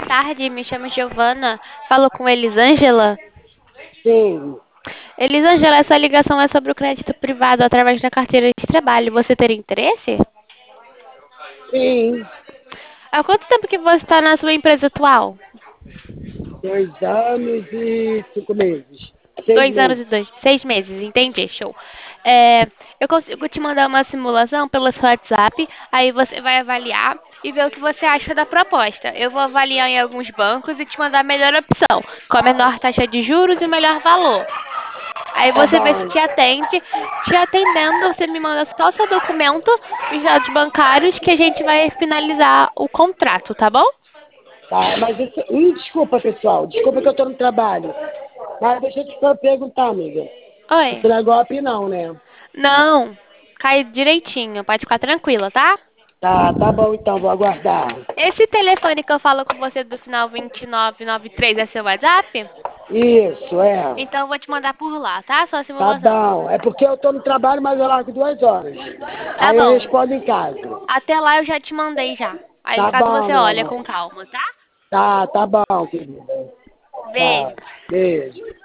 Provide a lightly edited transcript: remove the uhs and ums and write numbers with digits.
tarde, me chamo Giovana. Falo com Elisângela. Sim, Elisângela, essa ligação é sobre o crédito privado através da carteira de trabalho. Você teria interesse? sim. Há quanto tempo que você está na sua empresa atual? 2 anos e 5 meses. 6 meses. 6 meses, entendi, show. É, eu consigo te mandar uma simulação pelo seu WhatsApp, aí você vai avaliar e ver o que você acha da proposta. Eu vou avaliar em alguns bancos e te mandar a melhor opção, com a menor taxa de juros e o melhor valor. Aí Tá você vê se bom. te atende. Te atendendo, você me manda só o seu documento, os dados bancários, que a gente vai finalizar o contrato, tá bom? Tá, mas isso. Desculpa, pessoal. Desculpa que eu tô no trabalho. Mas deixa eu te perguntar, amiga. Oi. Isso não é golpe, não, né? Não, cai direitinho, pode ficar tranquila, tá? Tá bom então, vou aguardar. Esse telefone que eu falo com você do final 2993 é seu WhatsApp? Isso, é. Então eu vou te mandar por lá, tá? Sua Tá simulação. bom. É porque eu tô no trabalho, mas eu largo 2 horas. Tá Aí eu bom. respondo em casa. Até lá eu já te mandei já. Aí Tá caso bom, você meu olhe com amor. calma, tá? Tá bom, querida. Tchau. Beijo. Beijo.